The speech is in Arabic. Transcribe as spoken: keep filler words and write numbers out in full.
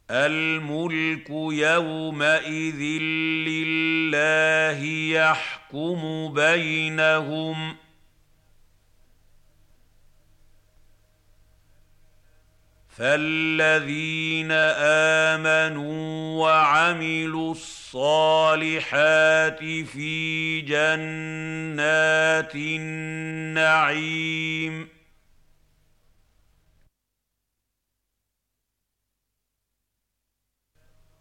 الملك يومئذ لله يحكم بينهم فالذين آمنوا وعملوا الصالحات في جنات النعيم